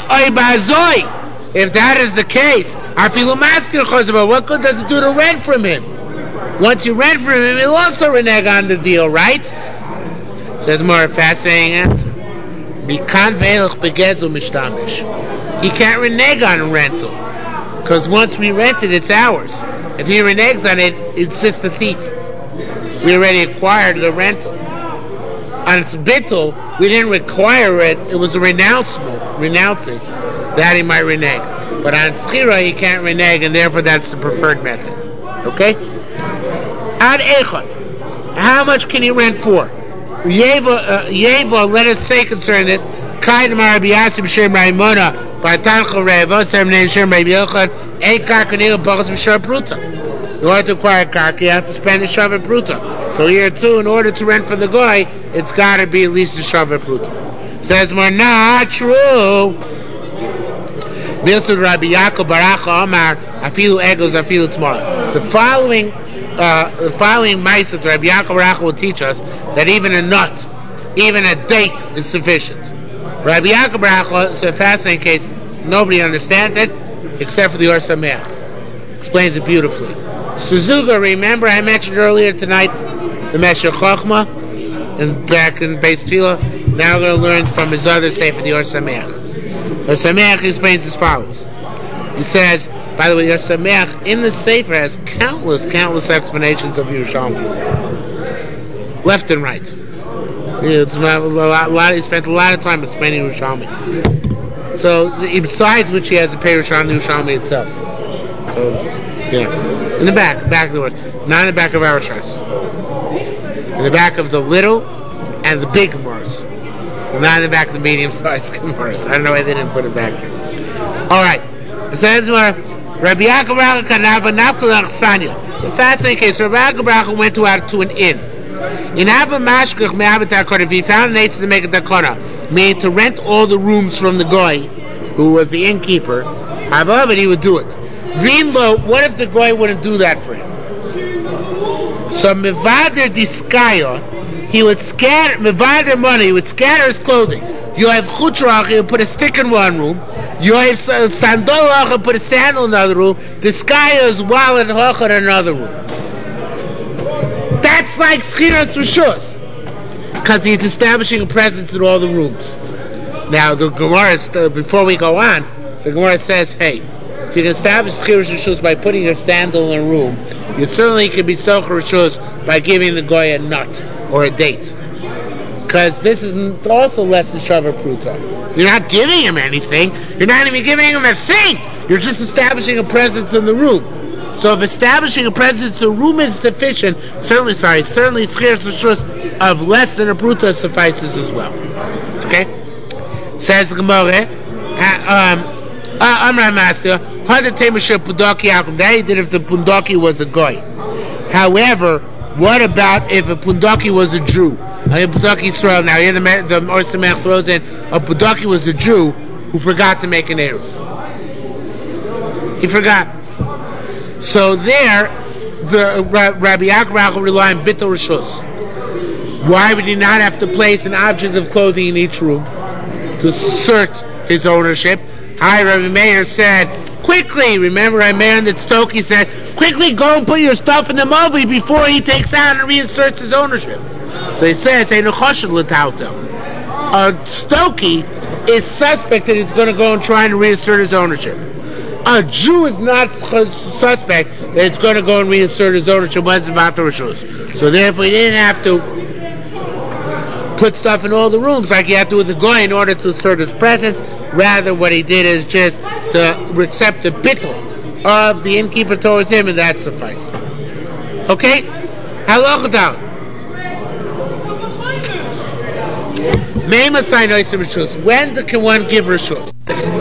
that is the case, what good does it do to rent from him? Once you rent from him, he'll also renege on the deal, right? So there's more fascinating answer. He can't renege on a rental. Because once we rent it, it's ours. If he reneges on it, it's just a thief. We already acquired the rental. On its bittul, we didn't require it. It was a renouncement, renouncing that he might renege. But on schira, he can't renege, and therefore that's the preferred method. Okay? Ad echad. How much can he rent for? Yeva, uh, Yeva, let us say concerning this. Kaid Rabbi Yasim Shem Raimona, Batancho Reva, Semne Shem Rabbi Yochad, Ein Karkanil Bachas V'Shar Pruta. In order to acquire karka, you have to spend a shavet pruta. So here too, in order to rent for the goy, it's got to be at least a shavet pruta. Says more, not true. Milsud Rabbi Yaakov Baracha Omar, Afilu Egos, Afilu tomorrow. The following, uh, the following Maisa, Rabbi Yaakov Baracha will teach us that even a nut, even a date is sufficient. Rabbi Yaakov Baracha, it's a fascinating case. Nobody understands it except for the Or Sameach. Explains it beautifully. Suzuka, remember I mentioned earlier tonight the Meshech Chochmah and back in Beis Tefillah. Now we're going to learn from his other sefer, the Or Sameach. Or Sameach explains as follows. He says, by the way, Or Sameach in the sefer has countless, countless explanations of Yerushalmi, left and right. It's a lot, a lot, he spent a lot of time explaining Yerushalmi. So besides which he has a Perush on Yerushalmi itself. So it's, yeah, in the back, back of the word, not in the back of our shas. In the back of the little and the big Gemaras, not in the back of the medium-sized Gemaras. I don't know why they didn't put it back there. All right, besides Rabbi Yaakov Baracha Kanava Nafkalach Sanya. It's a fascinating case. Rabbi Yaakov Baracha went to out to an inn. In Ava Mashkach Me'avat if he found an eight to make a takona, meaning to rent all the rooms from the guy who was the innkeeper, however, he would do it. Vinlo, what if the guy wouldn't do that for him? So mevader diskaya, he would scatter mevader money. He would scatter his clothing. You have chutrach, he would put a stick in one room. You have sandolach, he would put a sandal in another room. Diskaya's wallet hoch in another room. That's like schiras rishus, because he's establishing a presence in all the rooms. Now the Gemara, uh, before we go on, the Gemara says, hey, if you can establish schiras rishus by putting your sandal in a room, you certainly can be socher rishus by giving the goy a nut or a date. Because this is also less than shavar pruta. You're not giving him anything. You're not even giving him a thing. You're just establishing a presence in the room. So if establishing a presence in the room is sufficient, certainly, sorry, certainly schiras rishus of less than a pruta suffices as well. Okay? Says the Gemara, um, Amra Master, Hada Temasha Pundaki Akum. That he did if the Pundaki was a goy. However, what about if a Pundaki was a Jew? A Pundaki Israel. Now here the the Or Samech throws in a Pundaki was a Jew who forgot to make an eruv. He forgot. So there, the Rabbi Yaakov will rely on Bittul Rishus. Why would he not have to place an object of clothing in each room to assert his ownership? Hi, Rabbi Meir said, quickly, remember Rabbi Meir in the Stoki said, quickly go and put your stuff in the Movi before he takes out and reinserts his ownership. So he says, a Stoki is suspect that he's going to go and try and reinsert his ownership. A Jew is not suspect that it's going to go and reinsert his ownership. So therefore he didn't have to put stuff in all the rooms like he had to with the goy in order to assert his presence. Rather what he did is just to accept the bittul of the innkeeper towards him, and that suffices. Okay? Halacha down. When can one give rishus?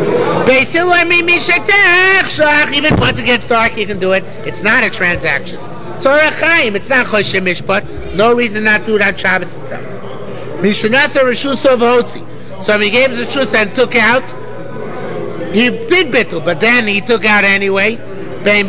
Even once it gets dark, you can do it. It's not a transaction. It's orachaim. It's not choshe mishpat. No reason not to do it on Shabbos itself. Mishnasa rishus of hotzi. So he gave the rishus and took out. He did bittul, but then he took out anyway. He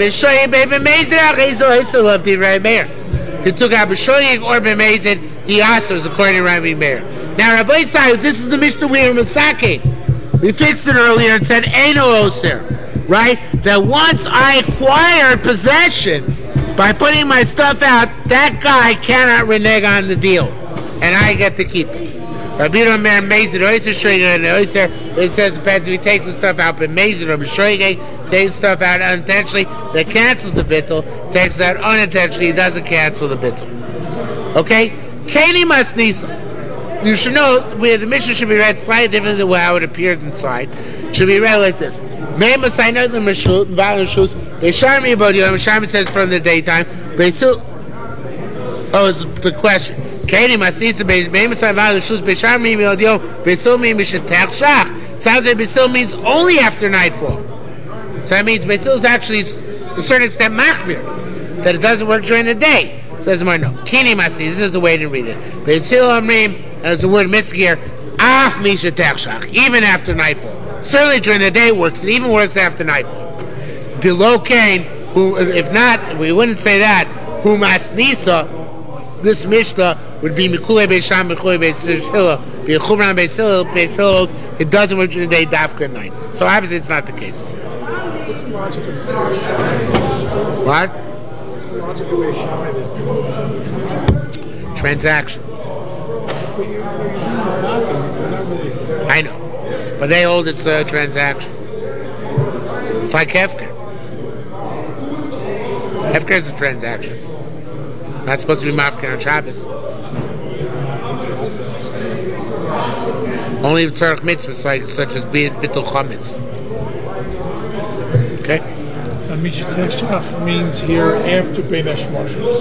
took out b'shoying or b'mezid. He asked us according to Rabbi Meir. Now Rabbi Yisrael, this is the Mishnah we are masaking. We fixed it earlier and said Eino Oser, right? That once I acquired possession by putting my stuff out, that guy cannot renege on the deal, and I get to keep it. Rabbi Meir Mezid Oser Shoying Oser. It says depends if he takes the stuff out, but Mezid or Shoying takes stuff out unintentionally, that cancels the bittul. Takes that unintentionally, he doesn't cancel the bittul. Okay, Kani Masnisa. You should know where the Mishnah should be read slightly differently than how it appears inside. It should be read like this. Mishami says from the daytime. Oh, it's the question. Sounds like Besil means only after nightfall. So that means Besil is actually to a certain extent machmir, that it doesn't work during the day. Says more no. Kini Masi, this is the way to read it. Besil Amrim, as the word miskir, af misha techshach, even after nightfall. Certainly during the day it works, it even works after nightfall. Delo Kain, who, if not, we wouldn't say that, who mas nisa, this mishnah would be Mikule Beisham, Mikule Beishila, Bechumran Beisil, Beisil, it doesn't work during the day, dafka at night. So obviously it's not the case. What's the logic of Shammai? What? What's the logic of where Shammai is? Transaction. But you're, you're not really. I know. But they hold it's a transaction. It's like Hefker. Hefker is a transaction. Not supposed to be mafker on Shabbos. Only the tzarech mitzvahs such as bittul chametz. Okay? And Misha Teshach means here after Bein HaShmashos.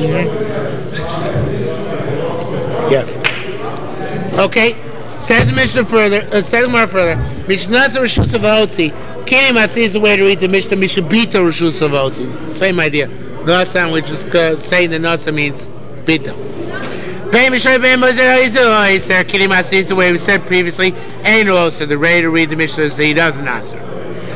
Yes. Okay. Says the Mishnah further. Uh, says more further. Mishnah Rishus Avotzi. Kini Masi is the way to read the Mishnah. Mishabita Rishus Avotzi. Same idea. Nasa, which is uh, saying the Nasa means bita. Bein Mishay Bein Mozer Oizer. Kini Masi is the way we said previously. Ain't also the way to read the Mishnah is that he doesn't answer.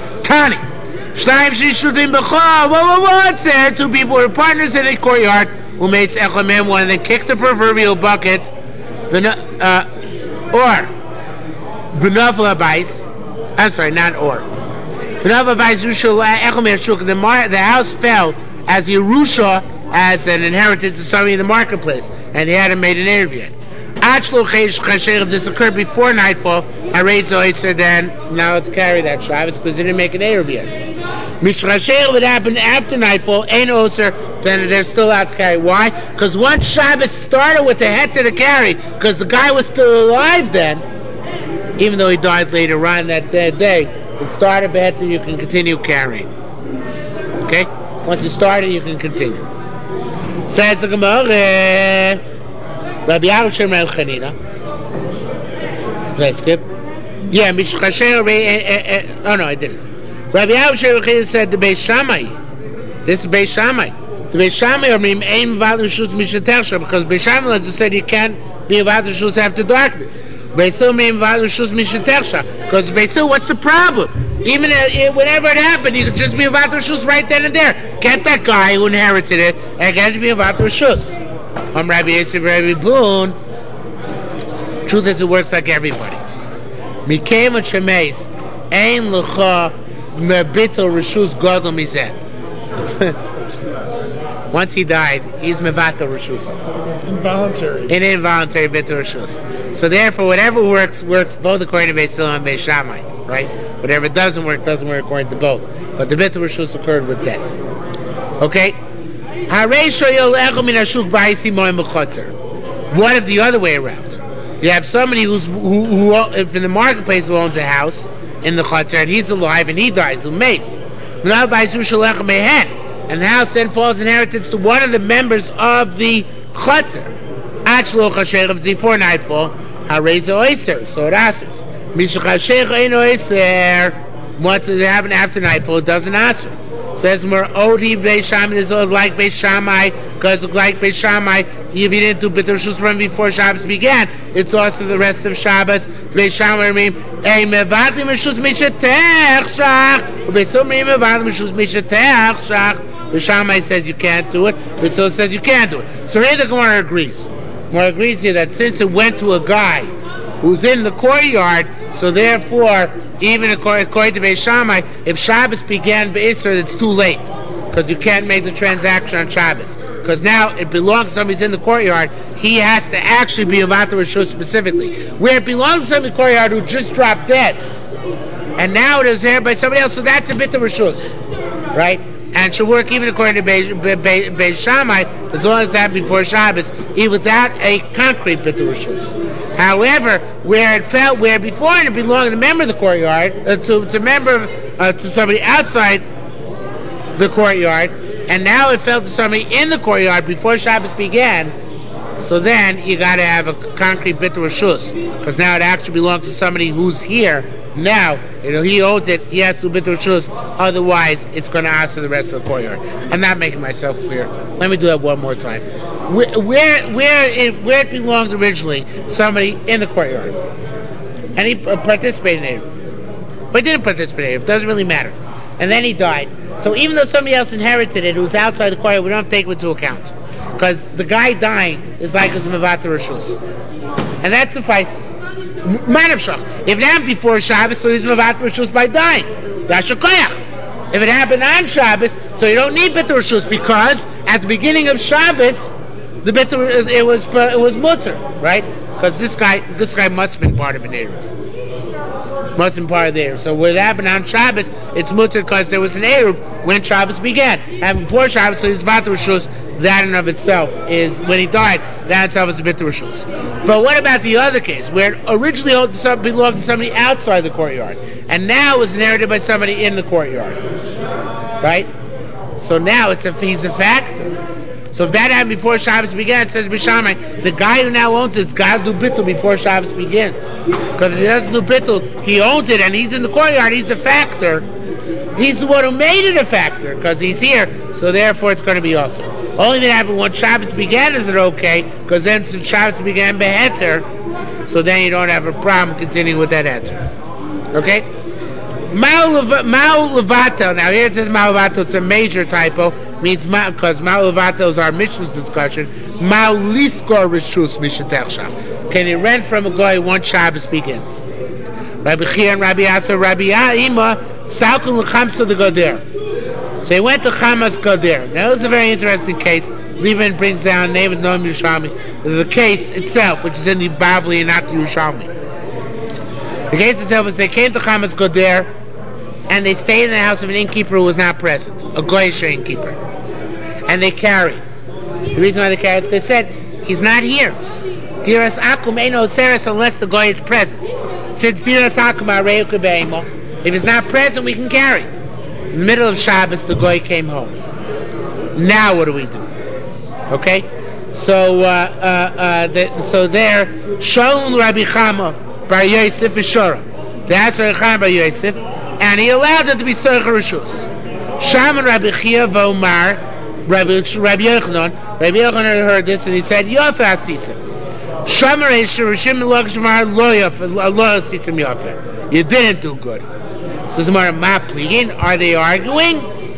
Tani. Shnayim Shishudim B'chol. Whoa, whoa, whoa, it's there. Two people were partners in a courtyard. who makes echamem one, and then kick the proverbial bucket, uh, or v'nafel habais. I'm sorry, not or. V'nafel habais yushal echamem shuk. The the house fell as Yerusha, as an inheritance of somebody in the marketplace, and he hadn't made an Erev yet. If this occurred before nightfall, I raised the oyster, then now let's carry that Shabbos because he didn't make an Erev yet. Mishchasher would happen after nightfall, ain't oser, then they're still out to carry. Why? Because once Shabbos started with the heter to carry, because the guy was still alive then, even though he died later on that day, it started better, you can continue carrying. Okay? Once you started, you can continue. Says the Gemara, Rabbi Yaakov Mel Chanina. Did I skip? Yeah, Mishchasher. Oh no, I didn't. Rabbi Yaakov Chanina said the Beis Shammai. This is Beis Shammai. The Beis Shammai are mean aim v'al shus mishatersha, because Beis Shammai, as I said, you can't be v'al shus after darkness. Beis Hillel mean v'al shus mishatersha, because Beis Hillel, what's the problem? Even uh, whenever it happened, you could just be about Rishus right then and there. Get that guy who inherited it and get to be about Rishus. I'm Rabbi Yosef, Rabbi Boone. Truth is, it works like everybody. Mikem and Shemeis, Ein L'cha Mebitel Rishus Godel Mizeh. Once he died, he's Mevatel Rishus. It's involuntary. An involuntary Bitel Rishus. So therefore, whatever works, works both according to Beis Hillel and Beis Shammai, right? Whatever doesn't work, doesn't work according to both. But the Bitul Rishus occurred with this. Okay? What if the other way around? You have somebody who's who, who if in the marketplace who owns a house in the Chatzar, and he's alive and he dies, who makes. And the house then falls inheritance to one of the members of the Chatzar. Before nightfall, so it answers. What does it happen after nightfall? It doesn't answer. Says more Odi Beis Shammai. This is like Beis Shammai, because like Beis Shammai, if you didn't do B'ter Rishus from before Shabbos began, it's also the rest of Shabbos. Beis Shammai mean Ei Mevadim Rishus Mishatech Shach. Beis Hillel mean Mevadim Rishus Mishatech Shach. Beis Shammai says you can't do it. Beis Hillel says you can't do it. So here the Gemara agrees. Gemara agrees here that since it went to a guy who's in the courtyard, so therefore, even according, according to Beis Shammai, if Shabbos began B'Isra, it's too late, because you can't make the transaction on Shabbos. Because now it belongs to somebody's in the courtyard, he has to actually be about the Rishus specifically. Where it belongs to somebody in the courtyard who just dropped dead, and now it is there by somebody else, so that's a bit of Rishus, right? And should work even according to Beis, Beis, Beis Shammai, as long as it happened before Shabbos, even without a concrete bit of Rishus. However, where it fell, where before it belonged to a member of the courtyard, uh, to to member uh, to somebody outside the courtyard, and now it fell to somebody in the courtyard before Shabbos began. So then you got to have a concrete bit of Rishus, because now it actually belongs to somebody who's here. Now, you know, he owns it. He has to bit of Rishus. Otherwise, it's going to ask for the rest of the courtyard. I'm not making myself clear. Let me do that one more time. Where where where it, where it belonged originally, somebody in the courtyard, and he participated in it, but he didn't participate in it. It doesn't really matter. And then he died. So even though somebody else inherited it, who's outside the courtyard, we don't have to take it into account, because the guy dying is like his mevater rishus, and that suffices. Manavshach. If it happened before Shabbos, so he's mevater rishus by dying. Yashakoyach. If it happened on Shabbos, so you don't need bitter rishus, because at the beginning of Shabbos, the bitter it was it was mutter, right? Because this guy this guy must have been part of an eruv. Must have been part of the eruv. So what happened on Shabbos, it's mutter because there was an eruv when Shabbos began, and before Shabbos, so it's vater rishus. That in of itself is when he died. That itself is a bitter rishus. But what about the other case where it originally belonged to somebody outside the courtyard, and now it was inherited by somebody in the courtyard, right? So now it's a he's a factor. So if that happened before Shabbos began, it says Beis Shammai, the guy who now owns it's got to do bittul before Shabbos begins. Because if he doesn't do bittul, he owns it and he's in the courtyard, he's the factor. He's the one who made it a factor, because he's here, so therefore it's going to be also. Only if it happened when Shabbos began is it okay, because then since Shabbos began beheter, so then you don't have a problem continuing with that answer. Okay? Ma'u levato. Now here it says ma'u levato. It's a major typo. Means because ma'u levato is our Mishnah's discussion. Ma'u liskor rishus mishatech sham. Can he rent from a guy once Shabbos begins? Rabbi Chia and Rabbi Asa, Rabbi Ya'ima, salkun l'chamsa to go there. So he went to Chamas Goder. Now this is a very interesting case. Lieberman brings down name of Noam Yerushalmi. The case itself, which is in the Bavli and not the Yerushalmi. The case itself was they came to Chamas Goder and they stayed in the house of an innkeeper who was not present, a goyish innkeeper. And they carried. The reason why they carried is because they said, he's not here. Diras akum eino seres unless the goy is present. Since Diras akum areu kebeimo, if he's not present, we can carry. In the middle of Shabbos, the goy came home. Now what do we do? Okay, so uh, uh, uh, the, so there, Shalom Rabbi Chama Bar Yosef B'Shora. They asked Rabbi Chama Bar Yosef, and he allowed them to be Soich Rishus. Shaman Rabbi Chia V'Omar Rabbi Rabbi Yochanan. Rabbi Yochanan heard this and he said, Yofa Asisim. Shaman Reish Rishim L'Gshmar Lo Yofa Lo Asisim Yofa. You didn't do good. So Zimar Mapligin, are they arguing?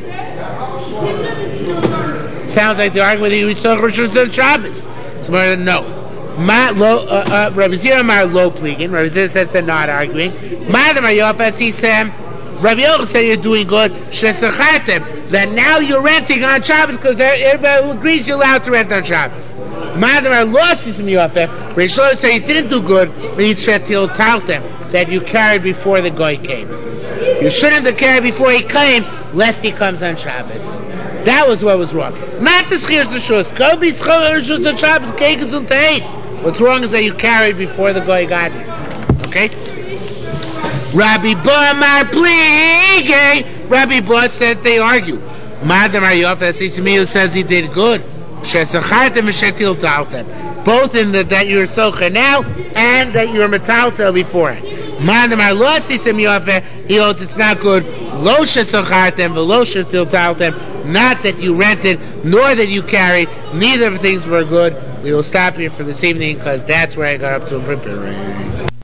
Sounds like they're arguing whether you Soich Rishus on Shabbos. Zimar, no. Ma lo uh, uh, Rabbi Zira Mar Lo Pligin. Rabbi Zira says they're not arguing. Madam Yofa Asisim. Rabbi Yochanan said you're doing good. Shesachatem, that now you're renting on Shabbos because everybody agrees you're allowed to rent on Shabbos. Madam lost is Yofa. Rabbi Shlomo said you didn't do good. Means shetil taltem, that you carried before the guy came. You shouldn't have carried before he came, lest he comes on Shabbos. That was what was wrong. Not the schir shus. Kobe schir shus on Shabbos. Cake is on tait. What's wrong is that you carried before the guy got here. Okay. Rabbi Bar Plige. Rabbi Bar says they argue. Madam Yofa says he did good. Both in the, that you're socha now and that you're metalta before. Madam Yofa, he holds it's not good. Lo shesachartem v'lo shetiltaltem, not that you rented nor that you carried. Neither of the things were good. We will stop here for this evening because that's where I got up to preparing.